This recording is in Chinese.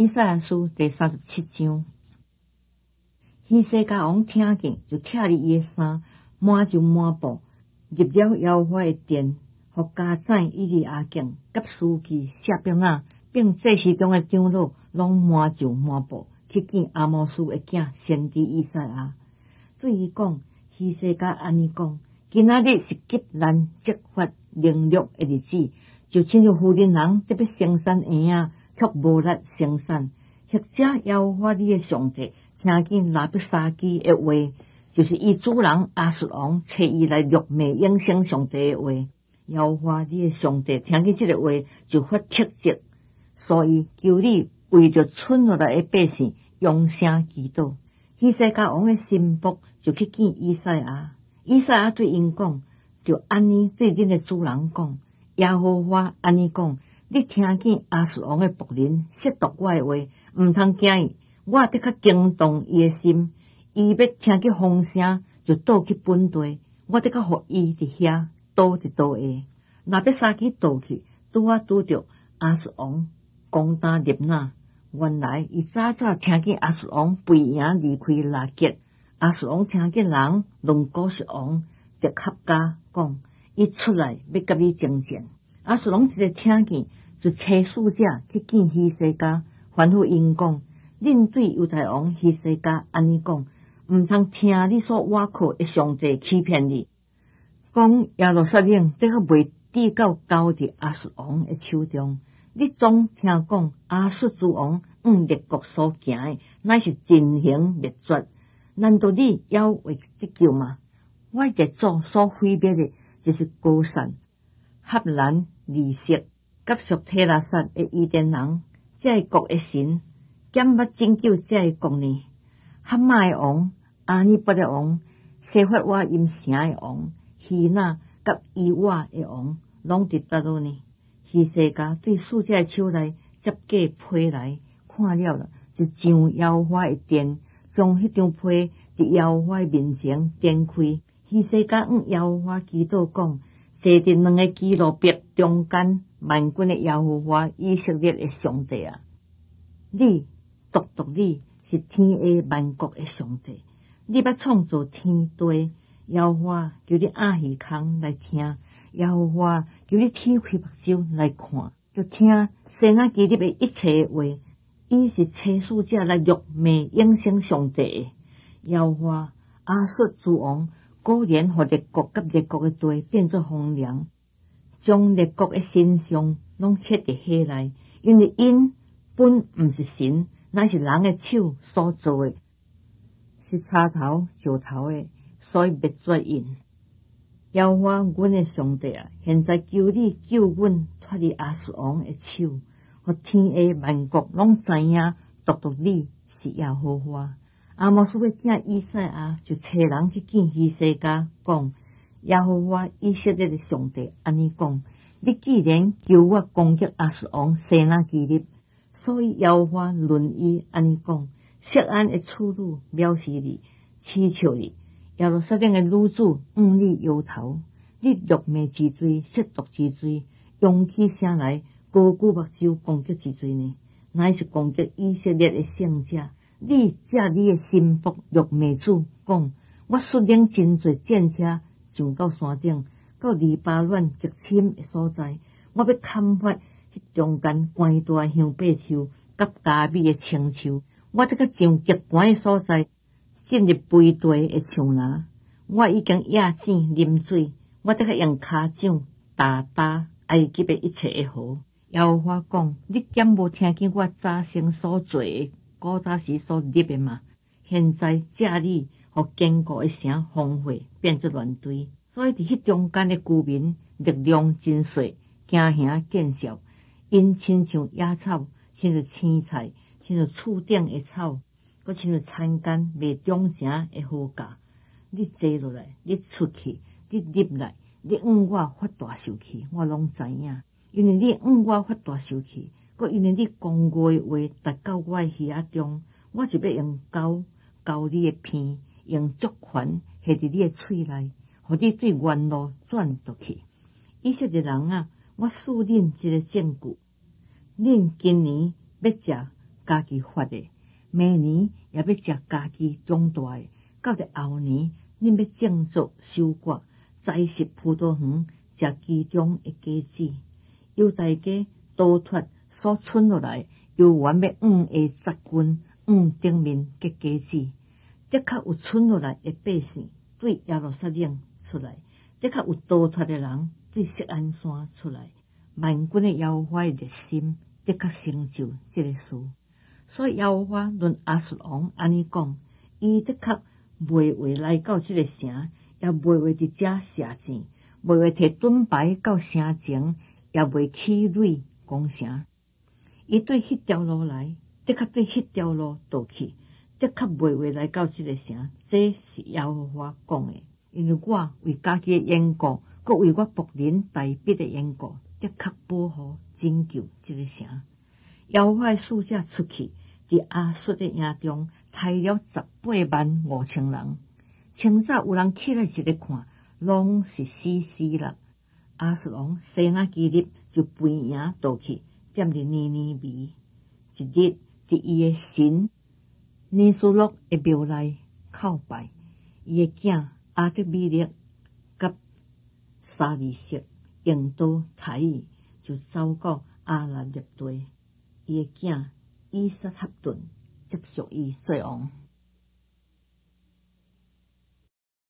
以赛亚书第37章，希西家王听见，就拆哩伊的衫，满就满布，入了耶和华的殿，互家宰以利亚敬、甲书记、谢别那，并祭司中的长老，拢满就满布去见阿摩斯的囝先知以赛亚，对伊讲：希西家安尼讲，今仔日是急难、执法、凌辱的日子，就亲像妇人人得要生产婴仔，却无力生产。或者耶和华你的上帝听见拉比沙基的话，就是伊主人亚述王找伊来辱骂永生上帝的话。耶和华你的上帝听见这个话，就发斥责，所以求你为着剩落来的百姓扬声祈祷。希西家王的心腹就去见以赛亚，以赛亚对因讲，就安尼对恁的主人讲，耶和华安尼讲，你听见亚述王的仆人亵渎我的话，毋通惊伊，我得较惊动伊的心，伊要听见风声就倒去本地，我得较互伊伫遐倒伫倒下。若要杀去倒去，拄着亚述王攻打lib那。原来伊早听见亚述王飞营离开拉结，亚述王听见人论古实王就合家讲，伊出来要甲你征战。亚述王一个听见，就差使者去见希西家，吩咐因讲：恁对犹大王希西家安尼讲，毋通听你所倚靠的上帝欺骗你，讲耶路撒冷得较袂抵到交伫亚述王的手中。你总听讲亚述之王列国所行的，乃是进行灭绝，难道你要为得救吗？我列祖所毁灭的，就是高散、合兰、利色、甲属提拉撒的伊甸人，这个国的神，减捌拯救这个国呢？哈马的王、阿尼伯的王、西法瓦因城的王、希那甲伊瓦的王，拢伫叨落呢？希西家对使者的手内接过批来，看了就上耶和华的殿，将迄张批伫耶和华面前展开。希西家耶和华祈祷讲：坐伫两个基路伯中间，万军的耶和华以色列的上帝啊！你独你是天下万国的上帝，你捌创造天地，耶和华叫你暗耳孔来听。耶和华叫你天开目睭来看，就听西乃基立的一切话。伊是差使者来辱骂永生上帝的。耶和华亚述之王果然互列国甲列国的地变作荒凉，将列国的神像拢刻伫火内，因为因本毋是神，乃是人的手所做的，是插头石头的，所以灭绝因。耶和华阮的上帝啊，现在求你救阮脱离亚述王的手，互天下万国拢知影，独你是耶和华。阿摩斯的囝以赛亚就找人去见希西家，讲：耶和华以色列的上帝安尼讲，你既然求我攻击亚述王西乃基立，所以耶和华论伊安尼讲：錫安的处女藐视你，嗤笑你。耶路撒冷的女子你摇头，你辱骂之罪、亵渎之罪，扬起声来，高举目睭攻击之罪呢？乃是攻击以色列的圣者。你借你的心腹辱骂主，讲：我率领真侪战车上到山顶，到黎巴嫩极深的所在，我要砍伐迄中间关大香柏树，甲加美的青树，我得甲上极悬的所在。进入肥地的树林，我已经野生啉水，我得甲用骹掌打埃及的一切的河。耶和华讲：你敢无听见我早先所做的，古早时所立的吗？现在借你，互坚固的城荒废，变作乱堆。所以伫迄中间的居民力量真衰，惊吓见笑，因亲像野草，亲像青菜，亲像厝顶的草。佮亲像田间未长成的好价，你坐落来，你出去，你入来，你我发大受气，我拢知影。因为你我发大受气，佮因为你讲过的话达到我的耳仔中，我就要用交你的鼻，用竹环下伫你的喙内，互你对原路转倒去。以色列人啊，我赐恁一个证据，恁今年要食家己发的，明年也要食家己长大的，到着后年，恁要振作收割，栽实葡萄园，食其中的果子。犹大家逃脱所剩落来，犹原要的杂军，顶面结果子。的确有剩落来的百姓对耶路撒冷出来，的确有逃脱的人对锡安山出来。万军的耶和华的热心，的确成就这个事。所以耶和华论亚述王安尼讲，伊的确袂话来到这个城，也袂话伫遮射箭，袂话摕盾牌到城前，也袂起垒攻城。伊对迄条路来，的确对迄条路倒去，的确袂话来到这个城。这是耶和华讲的，因为我为家己的缘故，佮为我仆人大笔的缘故，的确保护拯救这个城。耶和华的使者出去，伫亚述的营中杀了185000人。清早有人起来一个看，拢是死了。亚述王西拿基立就飞营倒去，踮伫尼尼微。一日伫伊的神尼斯洛的庙内叩拜，伊的囝阿德米勒甲沙利色用刀杀伊，就走到阿拉列地。伊的囝伊撒哈顿接续伊做王。